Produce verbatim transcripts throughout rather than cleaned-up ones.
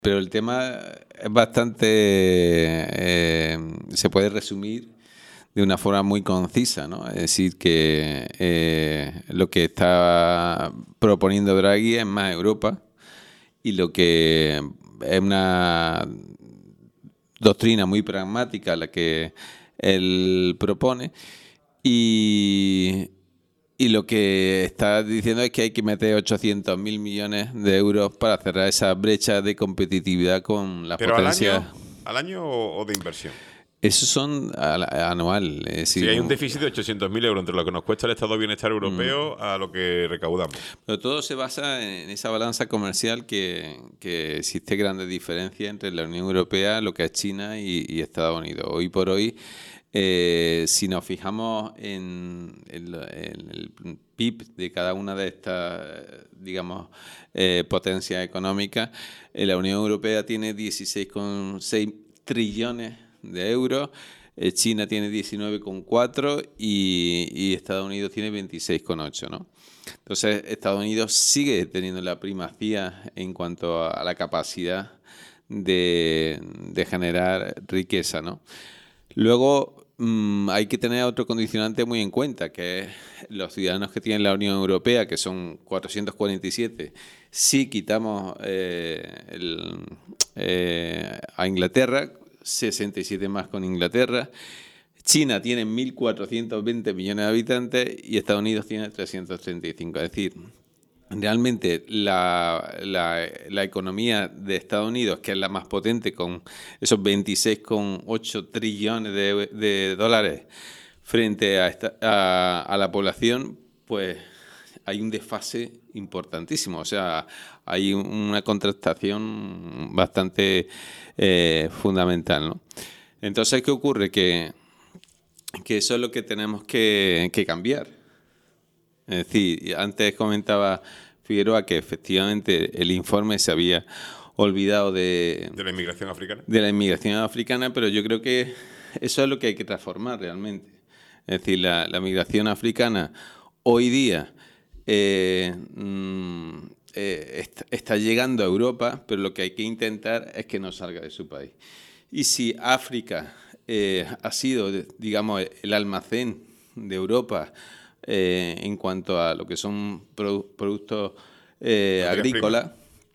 Pero el tema es bastante, eh, se puede resumir de una forma muy concisa, ¿no? Es decir, que eh, lo que está proponiendo Draghi es más Europa y lo que es una doctrina muy pragmática la que él propone y, y lo que está diciendo es que hay que meter ochocientos mil millones de euros para cerrar esa brecha de competitividad con las ¿Pero al potencias. año, al año o, o de inversión? Esos son al- anual. Es Si decir, hay un un- déficit de ochocientos mil euros entre lo que nos cuesta el Estado de Bienestar Europeo a lo que recaudamos. pero todo se basa en esa balanza comercial que, que existe grandes diferencias entre la Unión Europea, lo que es China y, y Estados Unidos. Hoy por hoy, eh, si nos fijamos en, en lo- en el P I B de cada una de estas, eh, digamos, eh, potencias económicas, eh, la Unión Europea tiene dieciséis coma seis trillones de euros. eh, China tiene diecinueve coma cuatro y, y Estados Unidos tiene veintiséis coma ocho, ¿no? Entonces, Estados Unidos sigue teniendo la primacía en cuanto a, a la capacidad de, de generar riqueza, ¿no? Luego, mm, hay que tener otro condicionante muy en cuenta, que es los ciudadanos que tiene la Unión Europea, que son cuatrocientos cuarenta y siete. Si quitamos eh, el, eh, a Inglaterra, sesenta y siete más con Inglaterra. China tiene mil cuatrocientos veinte millones de habitantes y Estados Unidos tiene trescientos treinta y cinco. Es decir, realmente la, la, la economía de Estados Unidos, que es la más potente, con esos veintiséis coma ocho trillones de, de dólares frente a, esta, a, a la población, pues hay un desfase importantísimo. O sea, hay una contrastación bastante eh, fundamental, ¿no? Entonces, ¿qué ocurre? Que que eso es lo que tenemos que, que cambiar. Es decir, antes comentaba Figueroa que efectivamente el informe se había olvidado de, ¿De la inmigración africana? de la inmigración africana, pero yo creo que eso es lo que hay que transformar realmente. Es decir, la, la migración africana hoy día eh, mm, eh, está, está llegando a Europa, pero lo que hay que intentar es que no salga de su país. Y si África eh, ha sido, digamos, el almacén de Europa eh, en cuanto a lo que son produ- productos eh, Materias primas. agrícolas,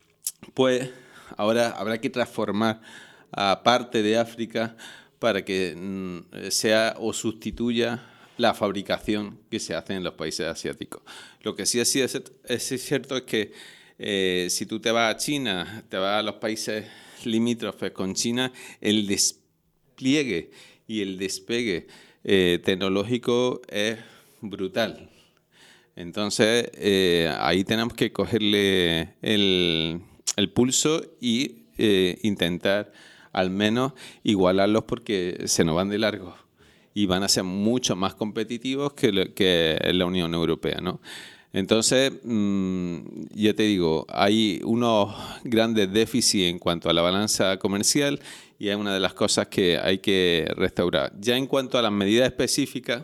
pues ahora habrá que transformar a parte de África para que mm, sea o sustituya la fabricación que se hace en los países asiáticos. Lo que sí es, es, es cierto es que eh, si tú te vas a China, te vas a los países limítrofes con China, el despliegue y el despegue eh, tecnológico es brutal. Entonces, eh, ahí tenemos que cogerle el, el pulso y eh, intentar al menos igualarlos porque se nos van de largo y van a ser mucho más competitivos que, lo, que la Unión Europea, ¿no? Entonces, mmm, ya te digo, hay unos grandes déficits en cuanto a la balanza comercial y es una de las cosas que hay que restaurar. Ya en cuanto a las medidas específicas,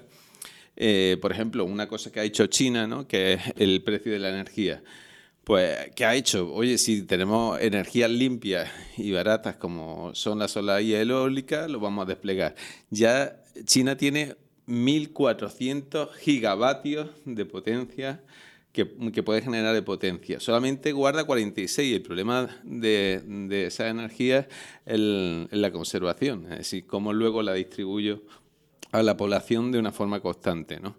eh, por ejemplo, una cosa que ha hecho China, ¿no?, que es el precio de la energía. Pues, ¿qué ha hecho? Oye, si tenemos energías limpias y baratas como son la solar y eólica, lo vamos a desplegar. Ya China tiene mil cuatrocientos gigavatios de potencia que, que puede generar de potencia. Solamente guarda cuarenta y seis. El problema de, de esa energía es la conservación, es decir, cómo luego la distribuyo a la población de una forma constante, ¿no?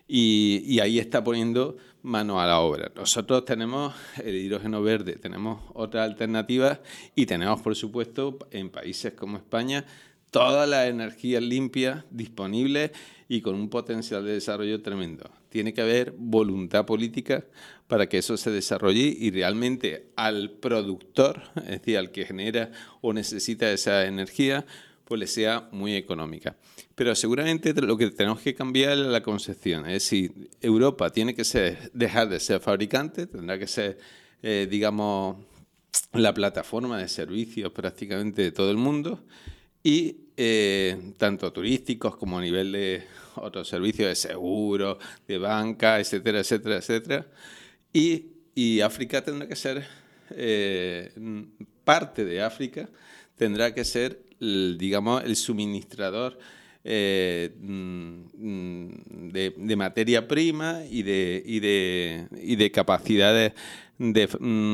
Y, y ahí está poniendo mano a la obra. Nosotros tenemos el hidrógeno verde, tenemos otras alternativas y tenemos, por supuesto, en países como España, todas las energías limpias disponibles y con un potencial de desarrollo tremendo. Tiene que haber voluntad política para que eso se desarrolle y realmente al productor, es decir, al que genera o necesita esa energía, pues le sea muy económica. Pero seguramente lo que tenemos que cambiar es la concepción. Es decir, Europa tiene que ser, dejar de ser fabricante, tendrá que ser, eh, digamos, la plataforma de servicios prácticamente de todo el mundo y eh, tanto turísticos como a nivel de otros servicios de seguro, de banca, etcétera, etcétera, etcétera. Y, y África tendrá que ser eh, parte de África tendrá que ser, el, digamos, el suministrador eh, de, de materia prima y de, y de, y de capacidades de,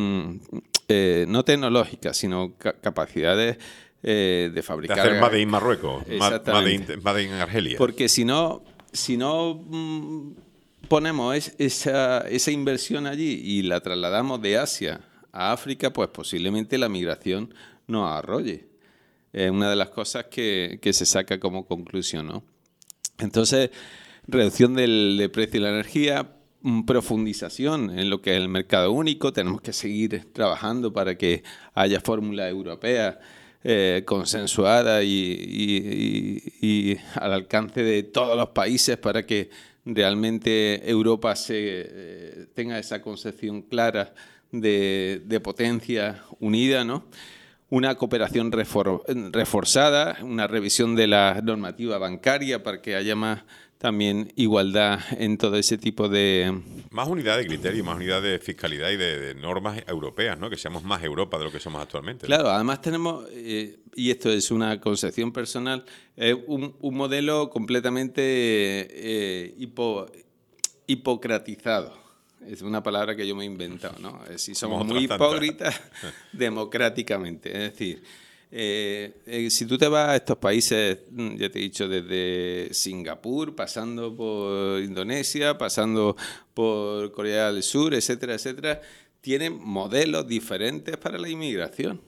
eh, no tecnológicas, sino ca capacidades eh, de fabricar. De hacer Made in Marruecos, Made in, Made in Argelia. Porque si no, si no mmm, ponemos es, esa, esa inversión allí y la trasladamos de Asia a África, pues posiblemente la migración nos arrolle. Es una de las cosas que, que se saca como conclusión, ¿no? Entonces, reducción del, del precio de la energía, profundización en lo que es el mercado único. Tenemos que seguir trabajando para que haya fórmulas europeas eh, consensuadas y, y, y, y al alcance de todos los países para que realmente Europa se, eh, tenga esa concepción clara de, de potencia unida, ¿no? Una cooperación refor reforzada, una revisión de la normativa bancaria para que haya más también igualdad en todo ese tipo de... Más unidad de criterio, más unidad de fiscalidad y de, de normas europeas, ¿no? Que seamos más Europa de lo que somos actualmente, ¿no? Claro, además tenemos, eh, y esto es una concepción personal, eh, un, un modelo completamente eh, hipo, hipocratizado. Es una palabra que yo me he inventado, ¿no? Es decir, somos Como muy tantas. hipócritas democráticamente. Es decir, eh, eh, si tú te vas a estos países, ya te he dicho, desde Singapur, pasando por Indonesia, pasando por Corea del Sur, etcétera, etcétera, tienen modelos diferentes para la inmigración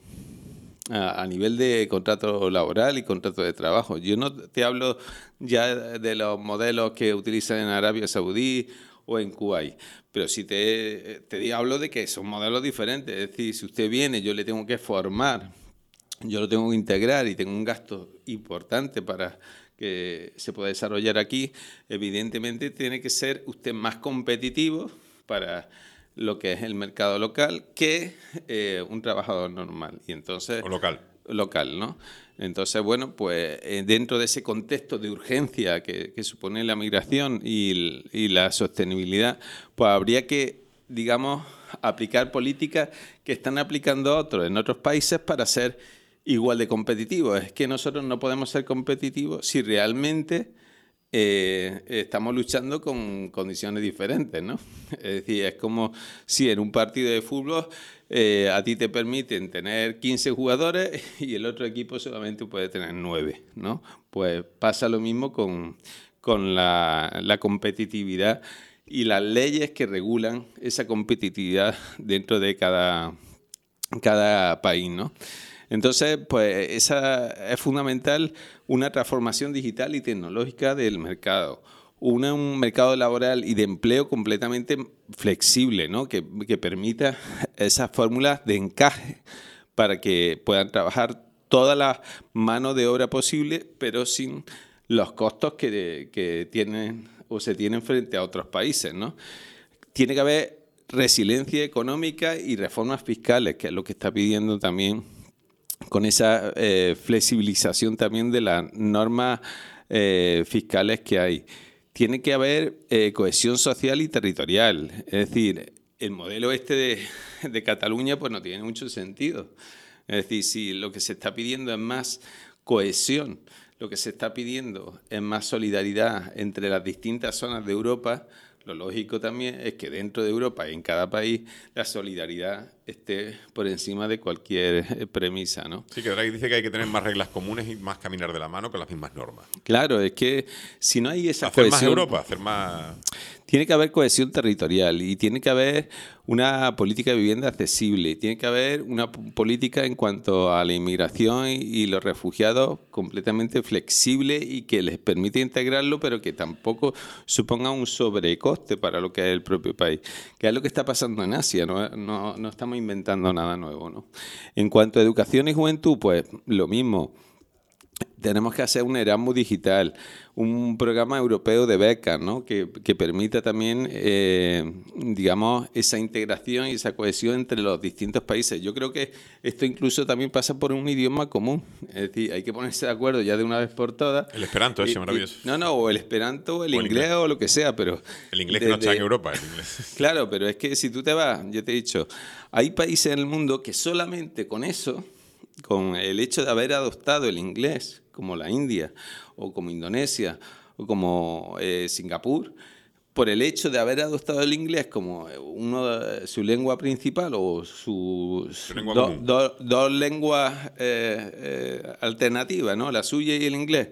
a, a nivel de contrato laboral y contrato de trabajo. Yo no te hablo ya de los modelos que utilizan en Arabia Saudí o en Kuwait, pero si te, te hablo de que son modelos diferentes. Es decir, si usted viene, yo le tengo que formar, yo lo tengo que integrar y tengo un gasto importante para que se pueda desarrollar aquí, evidentemente tiene que ser usted más competitivo para lo que es el mercado local que eh, un trabajador normal. Y entonces, o local. Local, ¿no? Entonces, bueno, pues eh, dentro de ese contexto de urgencia que, que supone la migración y, y la sostenibilidad, pues habría que, digamos, aplicar políticas que están aplicando otros en otros países para ser igual de competitivos. Es que nosotros no podemos ser competitivos si realmente eh, estamos luchando con condiciones diferentes, ¿no? Es decir, es como si en un partido de fútbol eh, a ti te permiten tener quince jugadores y el otro equipo solamente puede tener nueve, ¿no? Pues pasa lo mismo con, con la, la competitividad y las leyes que regulan esa competitividad dentro de cada, cada país, ¿no? Entonces, pues esa es fundamental, una transformación digital y tecnológica del mercado, una, un mercado laboral y de empleo completamente flexible, ¿no? que, que permita esas fórmulas de encaje para que puedan trabajar toda la mano de obra posible, pero sin los costos que, que tienen o se tienen frente a otros países, ¿no? Tiene que haber resiliencia económica y reformas fiscales, que es lo que está pidiendo también con esa eh, flexibilización también de las normas eh, fiscales que hay. Tiene que haber eh, cohesión social y territorial. Es decir, el modelo este de, de Cataluña pues no tiene mucho sentido. Es decir, si lo que se está pidiendo es más cohesión, lo que se está pidiendo es más solidaridad entre las distintas zonas de Europa, lo lógico también es que dentro de Europa y en cada país la solidaridad esté por encima de cualquier premisa, ¿no? Sí, que Draghi dice que hay que tener más reglas comunes y más caminar de la mano con las mismas normas. Claro, es que si no hay esa hacer cohesión... Hacer más Europa, hacer más... Tiene que haber cohesión territorial y tiene que haber una política de vivienda accesible, tiene que haber una política en cuanto a la inmigración y los refugiados completamente flexible y que les permite integrarlo, pero que tampoco suponga un sobrecoste para lo que es el propio país, que es lo que está pasando en Asia, no, no, no estamos inventando nada nuevo, ¿no? En cuanto a educación y juventud, pues lo mismo. Tenemos que hacer un Erasmus digital, un programa europeo de becas, ¿no? que, que permita también, eh, digamos, esa integración y esa cohesión entre los distintos países. Yo creo que esto incluso también pasa por un idioma común. Es decir, hay que ponerse de acuerdo ya de una vez por todas. El esperanto, ese maravilloso. No, no, o el esperanto, o el, o el inglés, inglés o lo que sea, pero... El inglés que no está en Europa, el inglés. Claro, pero es que si tú te vas, yo te he dicho, hay países en el mundo que solamente con eso, con el hecho de haber adoptado el inglés, como la India, o como Indonesia, o como eh, Singapur, por el hecho de haber adoptado el inglés como uno de, su lengua principal o su, su lengua do, do, dos lenguas eh, eh, alternativas, ¿no? La suya y el inglés,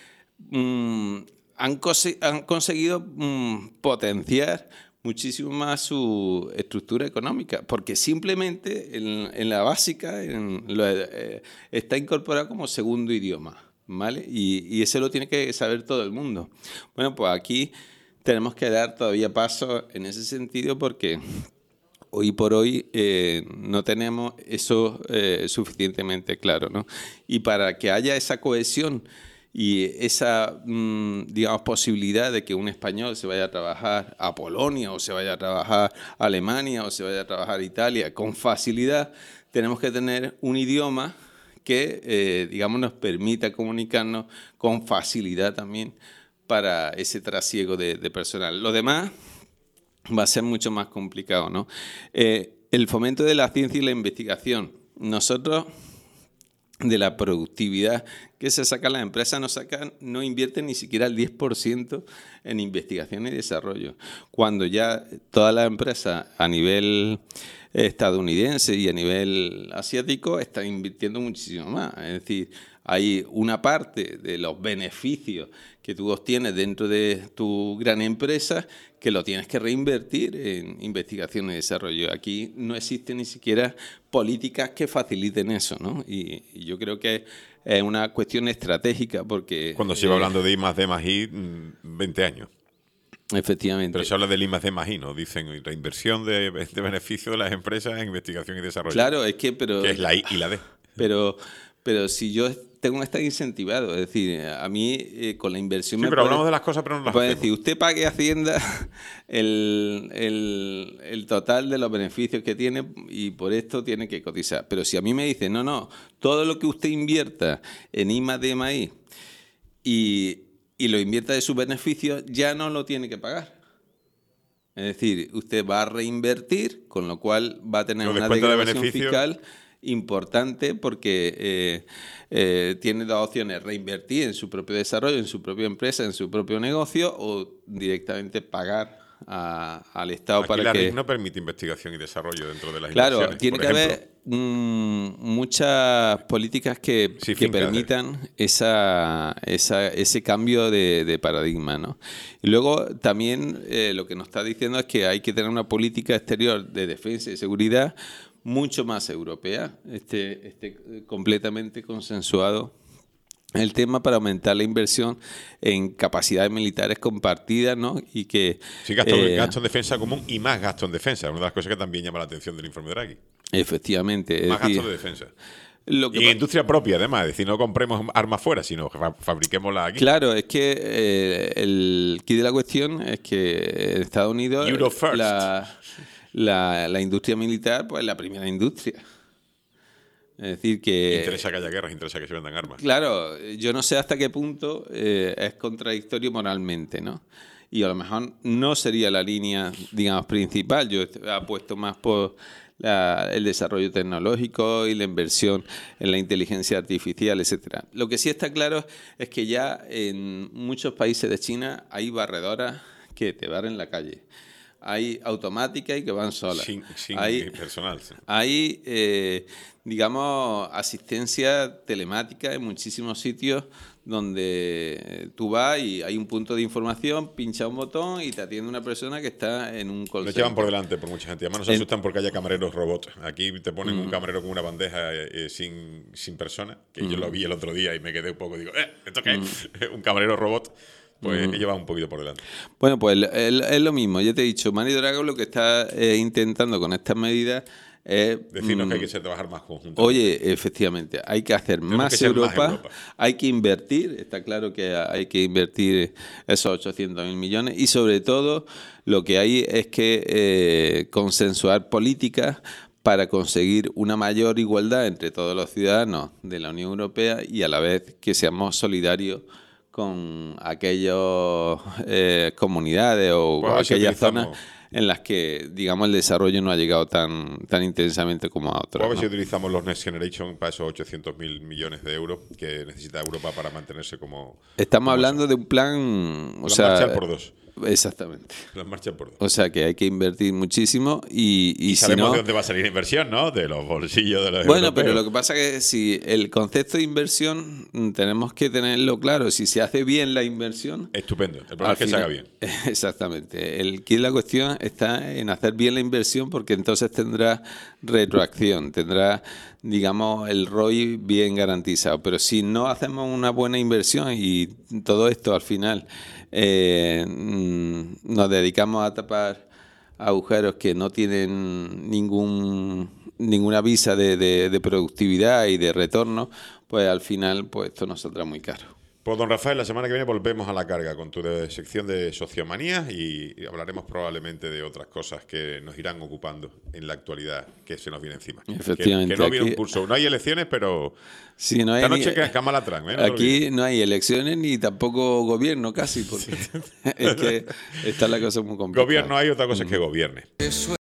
mm, han, cose, han conseguido mm, potenciar muchísimo más su estructura económica, porque simplemente en, en la básica en lo, eh, está incorporado como segundo idioma, ¿vale? Y, y eso lo tiene que saber todo el mundo. Bueno, pues aquí tenemos que dar todavía pasos en ese sentido, porque hoy por hoy eh, no tenemos eso eh, suficientemente claro, ¿no? Y para que haya esa cohesión y esa, mmm, digamos, posibilidad de que un español se vaya a trabajar a Polonia, o se vaya a trabajar a Alemania, o se vaya a trabajar a Italia con facilidad, tenemos que tener un idioma que, eh, digamos, nos permita comunicarnos con facilidad también para ese trasiego de, de personal. Lo demás va a ser mucho más complicado, ¿no? Eh, el fomento de la ciencia y la investigación. Nosotros, de la productividad que se saca las empresas, no sacan, no invierten ni siquiera el diez por ciento en investigación y desarrollo, cuando ya todas las empresas a nivel estadounidense y a nivel asiático están invirtiendo muchísimo más. Es decir, hay una parte de los beneficios que tú obtienes dentro de tu gran empresa que lo tienes que reinvertir en investigación y desarrollo. Aquí no existen ni siquiera políticas que faciliten eso, ¿no? Y, y yo creo que es una cuestión estratégica, porque... Cuando se iba eh, hablando de I más D más I, veinte años. Efectivamente. Pero se habla del I más D más I, ¿no? Dicen reinversión de, de beneficio de las empresas en investigación y desarrollo. Claro, es que... pero que es la I y la D. Pero... Pero si yo tengo que estar incentivado, es decir, a mí eh, con la inversión... Sí, me pero puede, hablamos de las cosas, pero no las puede hacemos. decir, usted pague a Hacienda el, el, el total de los beneficios que tiene y por esto tiene que cotizar. Pero si a mí me dice, no, no, todo lo que usted invierta en I más D más I y, y lo invierta de sus beneficios, ya no lo tiene que pagar. Es decir, usted va a reinvertir, con lo cual va a tener una declaración de fiscal importante, porque eh, eh, tiene dos opciones: reinvertir en su propio desarrollo, en su propia empresa, en su propio negocio, o directamente pagar a, al Estado. Aquí para la que... R I C no permite investigación y desarrollo dentro de las claro, inversiones. Tiene que ejemplo. haber mmm, muchas políticas que, sí, que permitan esa, esa, ese cambio de, de paradigma, ¿no? Y luego también eh, lo que nos está diciendo es que hay que tener una política exterior de defensa y seguridad mucho más europea, este, este completamente consensuado el tema, para aumentar la inversión en capacidades militares compartidas, ¿no? Y que sí, gasto, eh, gasto en defensa común y más gasto en defensa, una de las cosas que también llama la atención del informe de Draghi. Efectivamente. Más decir, gasto de defensa. Lo que y en industria propia, además, es decir, no compremos armas fuera, sino que fabriquémoslas aquí. Claro, es que eh, el quid de la cuestión es que en Estados Unidos Euro first. La, la, la industria militar, pues es la primera industria. Es decir que... Interesa que haya guerras, interesa que se vendan armas. Claro, yo no sé hasta qué punto eh, es contradictorio moralmente, ¿no? Y a lo mejor no sería la línea, digamos, principal. Yo apuesto más por la, el desarrollo tecnológico y la inversión en la inteligencia artificial, etcétera. Lo que sí está claro es que ya en muchos países de China hay barredoras que te barren la calle. Hay automáticas y que van solas. Sin, sin hay, personal. Sí. Hay, eh, digamos, asistencia telemática en muchísimos sitios donde tú vas y hay un punto de información, pincha un botón y te atiende una persona que está en un call Lo center. llevan por delante por mucha gente. Además no se asustan porque haya camareros robots. Aquí te ponen mm. un camarero con una bandeja eh, sin, sin persona, que mm. yo lo vi el otro día y me quedé un poco, digo, ¿eh? ¿Esto qué? Mm. un camarero robot. Pues uh-huh. lleva un poquito por delante. Bueno, pues es lo mismo. Ya te he dicho, Mario Draghi lo que está eh, intentando con estas medidas es... Decirnos mm, que hay que trabajar más conjuntamente. Oye, efectivamente, hay que hacer más, que ser más Europa, Europa. hay que invertir, está claro que hay que invertir esos ochocientos mil millones y sobre todo lo que hay es que eh, consensuar políticas para conseguir una mayor igualdad entre todos los ciudadanos de la Unión Europea y a la vez que seamos solidarios con aquellas eh, comunidades o Pues a ver si aquellas utilizamos- zonas en las que, digamos, el desarrollo no ha llegado tan, tan intensamente como a Pues otras. a ver ¿no? si utilizamos los Next Generation para esos ochocientos mil millones de euros que necesita Europa para mantenerse como... Estamos como hablando eso. de un plan... O Plan sea, Marshall por dos. Exactamente. Plan Marshall por dos. O sea que hay que invertir muchísimo y, y, Y si sabemos no... de dónde va a salir la inversión, ¿no? De los bolsillos de los Bueno, europeos. pero lo que pasa es que si el concepto de inversión mm, tenemos que tenerlo claro. Si se hace bien la inversión... Estupendo. El problema al es que se final- haga bien. Exactamente. El que la cuestión está en hacer bien la inversión porque entonces tendrá retroacción, tendrá, digamos, el R O I bien garantizado. Pero si no hacemos una buena inversión y todo esto al final eh, mm, nos dedicamos a tapar agujeros que no tienen ningún ninguna visa de, de, de productividad y de retorno, pues al final pues esto nos saldrá muy caro. Pues don Rafael, la semana que viene volvemos a la carga con tu de- sección de sociomanía y y hablaremos probablemente de otras cosas que nos irán ocupando en la actualidad que se nos viene encima. Que- Efectivamente, Que, no viene aquí- un curso. No hay elecciones, pero Sí, no hay esta ni- noche que cámara atrás, ¿eh? No te olvides. aquí no hay elecciones ni tampoco gobierno casi, porque es que está la cosa muy complicada. Gobierno hay, otra cosa es que gobierne.